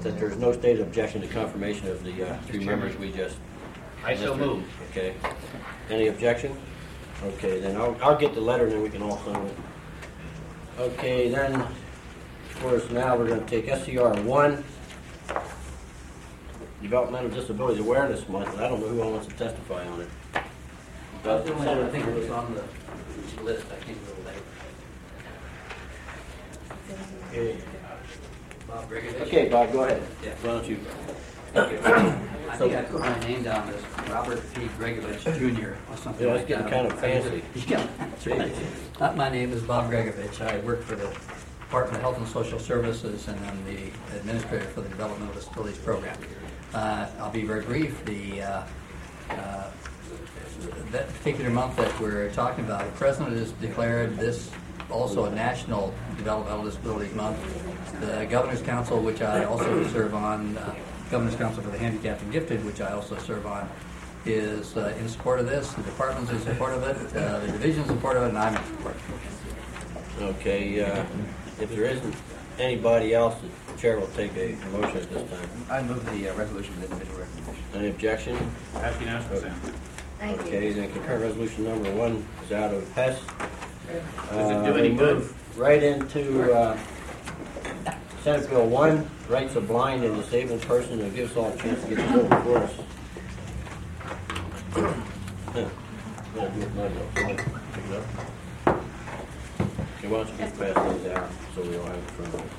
that there's no stated objection to confirmation of the three members we just... I so move. Okay. Any objection? Okay, then I'll get the letter and then we can all sign it. Okay, then, of course, now we're going to take SCR 1, Developmental Disabilities Awareness Month, and I don't know who all wants to testify on it. That's the only one I think it was on the list. I came a little late. Okay. Bob Gregovich. Okay, Bob, go ahead. Yeah. Why don't you? I think I put my name down as Robert P. Gregovich Jr. or something Yeah, like that's that. getting kind of fancy. Yeah, that's right. My name is Bob Gregovich. I work for the Department of Health and Social Services, and I'm the administrator for the Developmental Disabilities Program. I'll be very brief. That particular month that we're talking about, the President has declared this also a National Developmental Disabilities Month. The Governor's Council, which I also serve on, Governor's Council for the Handicapped and Gifted, which I also serve on, is in support of this. The department's in support of it, the division's in support of it, and I'm in support of it. Okay, if there isn't anybody else, the chair will take a motion at this time. I move the resolution with individual recommendation. Any objection? Pass unanimous consent. Thank you. Okay, then concurrent resolution number 1 is out of Hess. Does it do any we good? move right into Senate Bill 1, Rights of Blind and Disabled Person, and gives us all a chance to get the bill before us. Yeah, do it my bill. Pick it up. Okay, why don't you just pass these out so we all have it in front of us.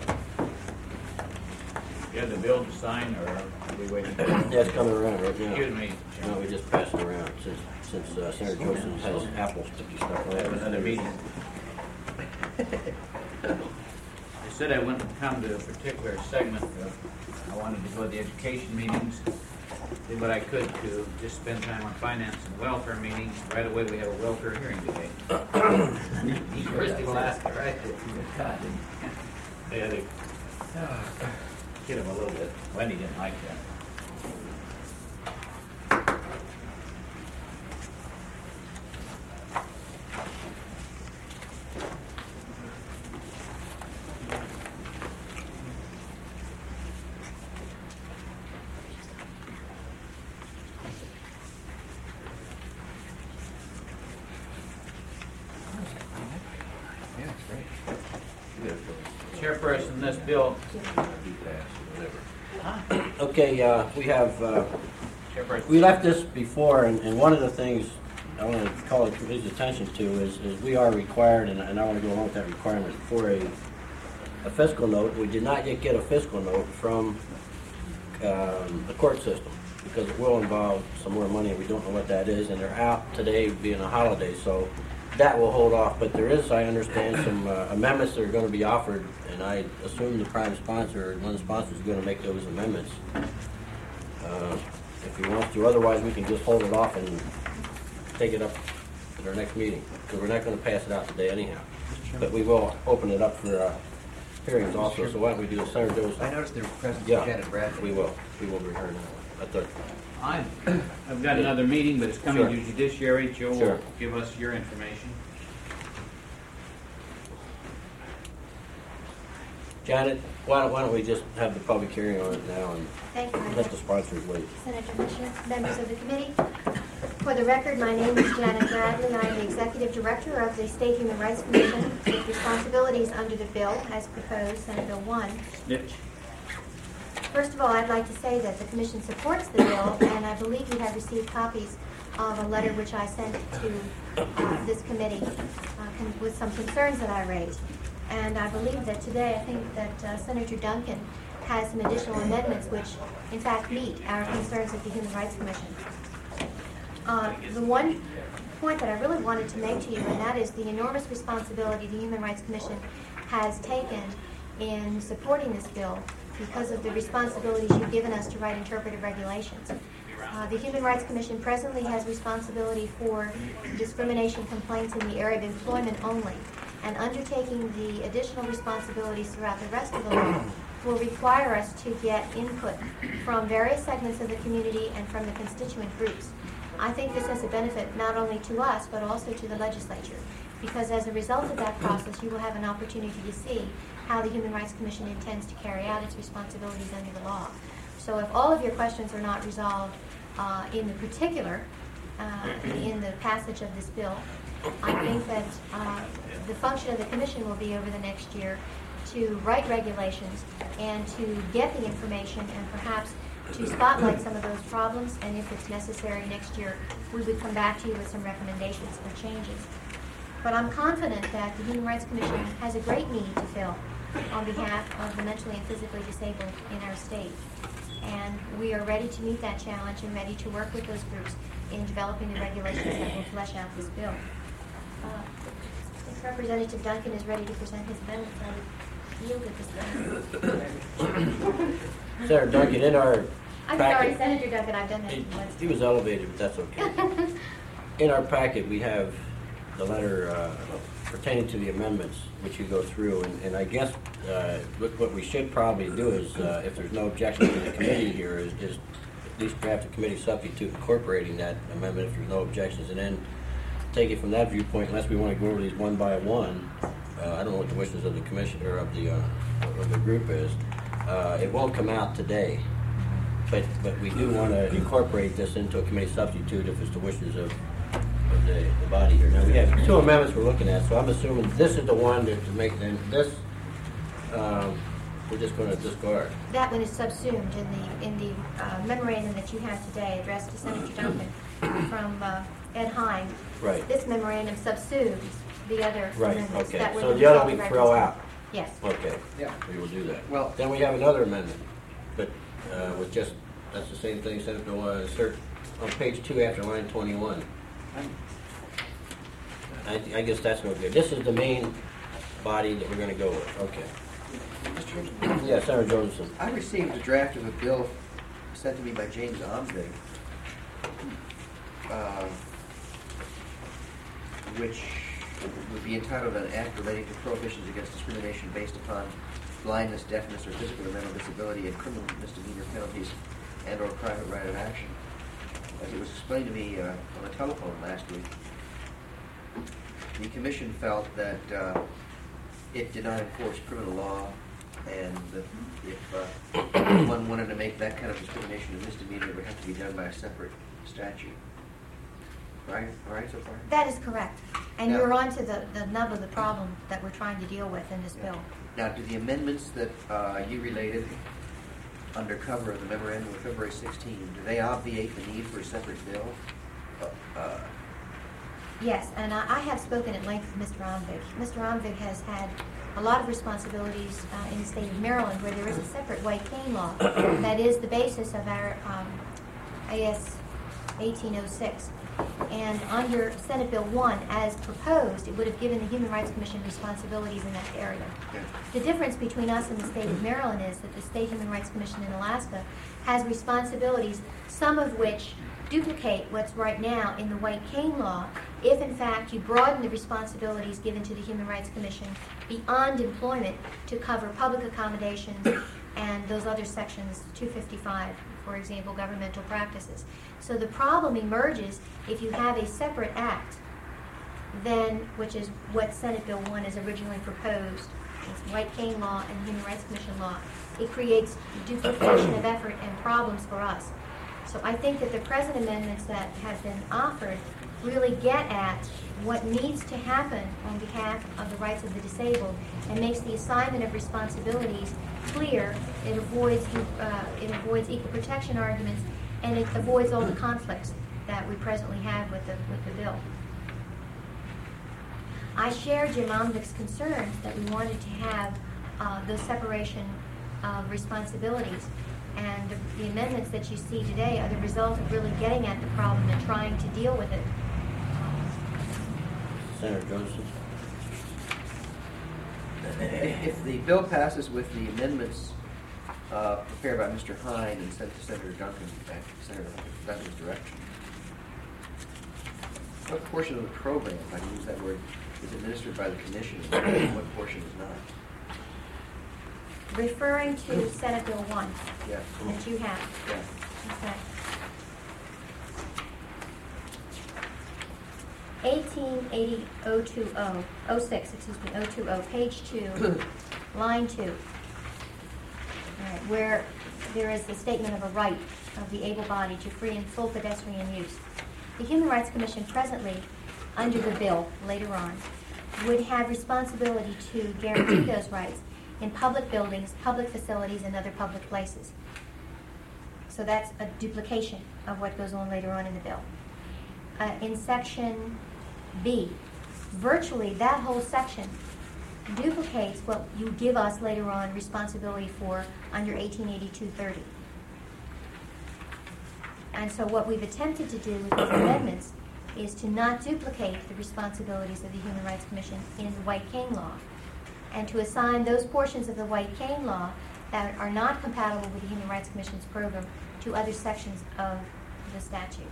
You have the bill to sign, or are we waiting? Yeah, it's coming around right now. Excuse me. No, we just passed it around since Senator Joseph has apple sticky stuff on I it. have another meeting. I said I wouldn't come to a particular segment. I wanted to go to the education meetings, did what I could to just spend time on finance and welfare meetings. Right away, we have a welfare hearing today. University of Alaska, right? Yeah, they hit him a little bit. Wendy didn't like that. Yeah, it's great. Chairperson, this bill. Okay, we have, Chairperson. we left this before, and one of the things I want to call the committee's attention to is we are required, and I want to go along with that requirement, for a fiscal note. We did not yet get a fiscal note from the court system, because it will involve some more money, and we don't know what that is, and they're out today being a holiday, so that will hold off. But there is, I understand, some amendments that are going to be offered, and I assume the prime sponsor, one of the sponsors, is going to make those amendments if he wants to. Otherwise, we can just hold it off and take it up at our next meeting, because we're not going to pass it out today anyhow. But we will open it up for hearings also. So why don't we do the Senator Joseph? I noticed the presence Yeah, of Janet Bradley. we will be hearing that. I've got another meeting, but it's coming Sure. to Judiciary. Joe Sure. will give us your information. Janet, why don't we just have the public hearing on it now and Thank you. let the sponsors wait. Senator Misha, members of the committee. For the record, my name is Janet Bradley. I am the Executive Director of the State Human Rights Commission with responsibilities under the bill as proposed, Senate Bill 1. Mitch. First of all, I'd like to say that the Commission supports the bill, and I believe you have received copies of a letter which I sent to this committee with some concerns that I raised. And I believe that today, I think that Senator Duncan has some additional amendments which, in fact, meet our concerns at the Human Rights Commission. The one point that I really wanted to make to you, and that is the enormous responsibility the Human Rights Commission has taken in supporting this bill because of the responsibilities you've given us to write interpretive regulations. The Human Rights Commission presently has responsibility for discrimination complaints in the area of employment only, and undertaking the additional responsibilities throughout the rest of the law will require us to get input from various segments of the community and from the constituent groups. I think this has a benefit not only to us, but also to the legislature. because as a result of that process, you will have an opportunity to see how the Human Rights Commission intends to carry out its responsibilities under the law. So if all of your questions are not resolved in the particular, in the passage of this bill, I think that the function of the Commission will be over the next year to write regulations and to get the information and perhaps to spotlight some of those problems, and if it's necessary next year, we would come back to you with some recommendations for changes. But I'm confident that the Human Rights Commission has a great need to fill on behalf of the mentally and physically disabled in our state. And we are ready to meet that challenge and ready to work with those groups in developing the regulations that will flesh out this bill. If Representative Duncan is ready to present his amendments, I would yield at this time. Senator Duncan, in our I'm sorry, packet, Senator Duncan, I've done that once. he was elevated, but that's okay. In our packet, we have the letter pertaining to the amendments, which you go through, and I guess what we should probably do is, if there's no objection to the committee here, is at least draft a committee substitute incorporating that amendment if there's no objections, and then take it from that viewpoint, unless we want to go over these one by one. I don't know what the wishes of the commission or of the group is. It won't come out today, but we do want to incorporate this into a committee substitute if it's the wishes of the body here. Now we have two amendments we're looking at, so I'm assuming this is the one to make then this. We're just going to discard. That one is subsumed in the memorandum that you have today addressed to Senator Duncan from Ed Hine. Right. This memorandum subsumes the other Right. amendments Okay. that were So the other we themselves throw referenced. out. Yes. Okay. Yeah. We will do that. Well- then we have another amendment, but with just that's the same thing. Senate Bill insert on page 2 after line 21. I guess that's no good. This is the main body that we're going to go with. Okay. Mr. Chairman, Yeah, Senator Josephson. I received a draft of a bill sent to me by James Omvig, which would be entitled an act relating to prohibitions against discrimination based upon blindness, deafness, or physical or mental disability, and criminal misdemeanor penalties and or private right of action. As it was explained to me on the telephone last week, the commission felt that it did not enforce criminal law, and that if one wanted to make that kind of discrimination a misdemeanor, it would have to be done by a separate statute. Right? All right so far? That is correct. And Now- you're on to the nub of the problem that we're trying to deal with in this bill. Now, do the amendments that you related under cover of the memorandum of February 16, do they obviate the need for a separate bill? Yes, and I have spoken at length with Mr. Omvig. Mr. Omvig has had a lot of responsibilities in the state of Maryland where there is a separate white cane law that is the basis of our AS 1806. And under Senate Bill 1, as proposed, it would have given the Human Rights Commission responsibilities in that area. Yeah. The difference between us and the state of Maryland is that the State Human Rights Commission in Alaska has responsibilities, some of which duplicate what's right now in the white cane law, if in fact you broaden the responsibilities given to the Human Rights Commission beyond employment to cover public accommodations and those other sections, 255, for example, governmental practices. So the problem emerges if you have a separate act, then, which is what Senate Bill 1 is originally proposed, it's white cane law and Human Rights Commission law. It creates duplication of effort and problems for us. So I think that the present amendments that have been offered really get at what needs to happen on behalf of the rights of the disabled and makes the assignment of responsibilities clear. It avoids equal protection arguments, and it avoids all the conflicts that we presently have with the bill. I share Jim Omvig's concerns that we wanted to have the separation of responsibilities. And the amendments that you see today are the result of really getting at the problem and trying to deal with it. Senator Josephson. If the bill passes with the amendments prepared by Mr. Hine and sent to Senator Duncan, Senator Duncan's direction, what portion of the program, if I can use that word, is administered by the commission and what portion is not? Referring to Senate Bill 1 Yeah. that you have. Yeah. Okay. 020, page 2, line 2. All right, where there is the statement of a right of the able-bodied to free and full pedestrian use. The Human Rights Commission presently, under the bill later on, would have responsibility to guarantee those rights in public buildings, public facilities, and other public places. So that's a duplication of what goes on later on in the bill. In section B, virtually that whole section duplicates what you give us later on responsibility for under 1882-30. And so what we've attempted to do with these amendments is to not duplicate the responsibilities of the Human Rights Commission in the White Cane Law, and to assign those portions of the White Cane Law that are not compatible with the Human Rights Commission's program to other sections of the statute.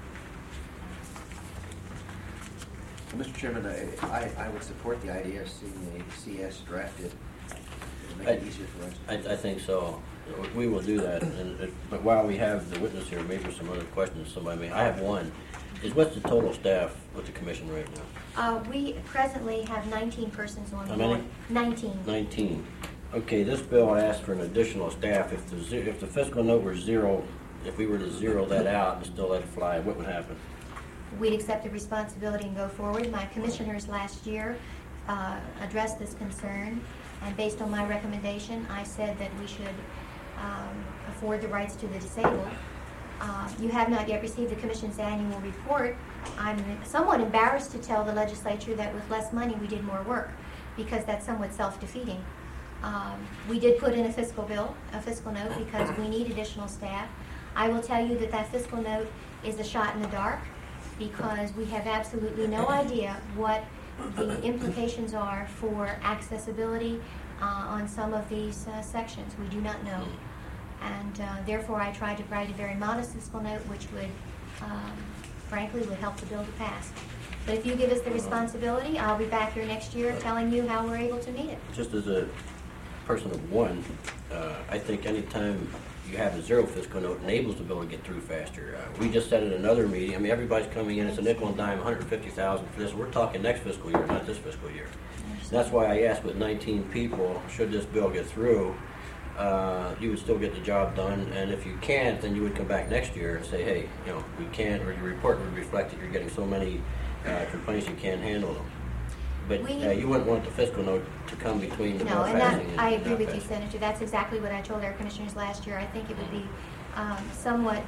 Mr. Chairman, I would support the idea of seeing a CS drafted. It'll make it easier for us. I think so. We will do that. But while we have the witness here, maybe some other questions somebody may. I have one. What's the total staff with the commission right now? We presently have 19 persons on How board. many? 19. 19. Okay, this bill asks for an additional staff. If the fiscal note were 0, if we were to zero that out and still let it fly, what would happen? We'd accept the responsibility and go forward. My commissioners last year addressed this concern, and based on my recommendation, I said that we should afford the rights to the disabled. You have not yet received the Commission's annual report. I'm somewhat embarrassed to tell the legislature that with less money we did more work, because that's somewhat self-defeating. We did put in a fiscal bill, a fiscal note, because we need additional staff. I will tell you that that fiscal note is a shot in the dark, because we have absolutely no idea what the implications are for accessibility on some of these sections. We do not know. And therefore I tried to write a very modest fiscal note which would, frankly, would help the bill to pass. But if you give us the responsibility, I'll be back here next year telling you how we're able to meet it. Just as a person of one, I think any time you have a 0 fiscal note enables the bill to get through faster. We just said at another meeting, I mean, everybody's coming in, it's a nickel and dime, $150,000 for this. We're talking next fiscal year, not this fiscal year. And that's why I asked with 19 people, should this bill get through, you would still get the job done, and if you can't, then you would come back next year and say, hey, you know, we can't, or your report would reflect that you're getting so many complaints you can't handle them. But you wouldn't want the fiscal note to come between the bill No, and passing that, I and agree not with you, passing. Senator. That's exactly what I told our commissioners last year. I think it would be somewhat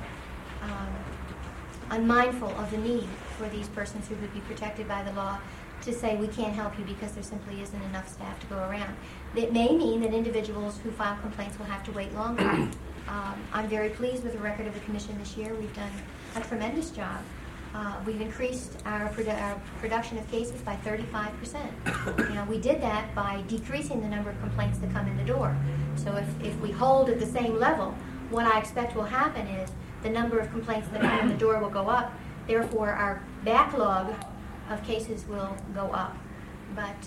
unmindful of the need for these persons who would be protected by the law to say we can't help you because there simply isn't enough staff to go around. It may mean that individuals who file complaints will have to wait longer. I'm very pleased with the record of the commission this year. We've done a tremendous job. We've increased our production of cases by 35%. Now, we did that by decreasing the number of complaints that come in the door. So if we hold at the same level, what I expect will happen is the number of complaints that come in the door will go up. Therefore, our backlog of cases will go up. But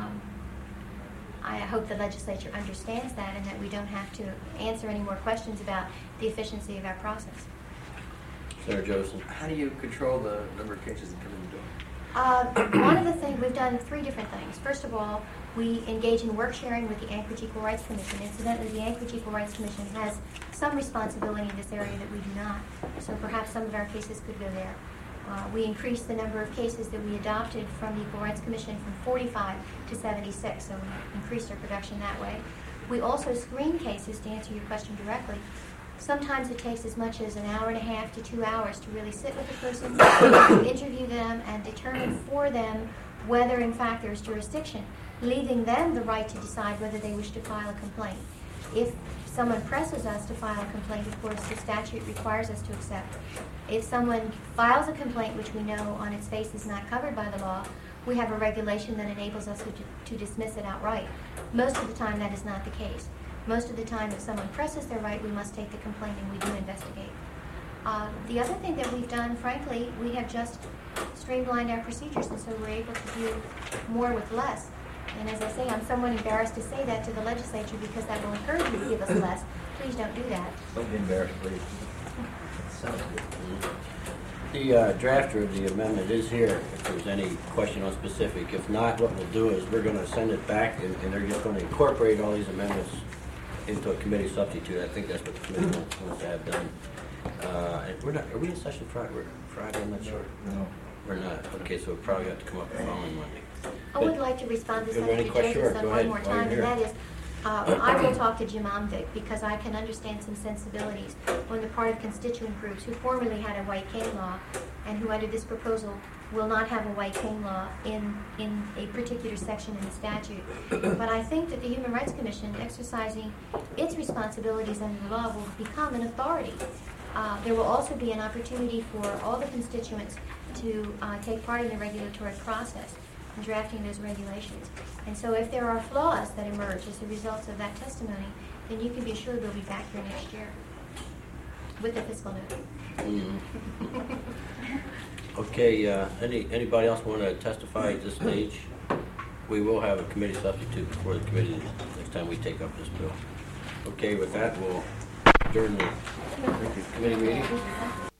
I hope the legislature understands that and that we don't have to answer any more questions about the efficiency of our process. Senator Joseph. How do you control the number of cases that come in the door? One of the things, we've done 3 different things. First of all, we engage in work sharing with the Anchorage Equal Rights Commission. Incidentally, the Anchorage Equal Rights Commission has some responsibility in this area that we do not. So perhaps some of our cases could go there. We increased the number of cases that we adopted from the Equal Rights Commission from 45 to 76, so we increased our production that way. We also screen cases, to answer your question directly. Sometimes it takes as much as 1.5 hours to 2 hours to really sit with the person, interview them, and determine for them whether in fact there's jurisdiction, leaving them the right to decide whether they wish to file a complaint. If someone presses us to file a complaint, of course the statute requires us to accept. If someone files a complaint which we know on its face is not covered by the law, we have a regulation that enables us to dismiss it outright. Most of the time that is not the case. Most of the time, if someone presses their right, we must take the complaint and we do investigate. The other thing that we've done, frankly, we have just streamlined our procedures, and so we're able to do more with less. And as I say, I'm somewhat embarrassed to say that to the legislature because that will encourage you to give us less. Please don't do that. Don't be embarrassed, please. The drafter of the amendment is here if there's any question on specific. If not, what we'll do is we're gonna send it back and they're just gonna incorporate all these amendments into a committee substitute. I think that's what the committee wants to have done. And are we in session Friday? I'm not sure. No. We're not. Okay, so we'll probably have to come up the following Monday. I would like to respond to Is there any Senator question? Sure, Jacobson go one ahead, more while you're time, and here. that is, I will talk to Jim Omdick because I can understand some sensibilities on the part of constituent groups who formerly had a white cane law and who under this proposal will not have a white cane law in a particular section in the statute. But I think that the Human Rights Commission, exercising its responsibilities under the law, will become an authority. There will also be an opportunity for all the constituents to take part in the regulatory process in drafting those regulations. And so if there are flaws that emerge as a result of that testimony, then you can be assured we'll be back here next year with the fiscal note. Okay, anybody else want to testify at this stage? We will have a committee substitute before the committee next time we take up this bill. Okay, with that, we'll adjourn the committee meeting.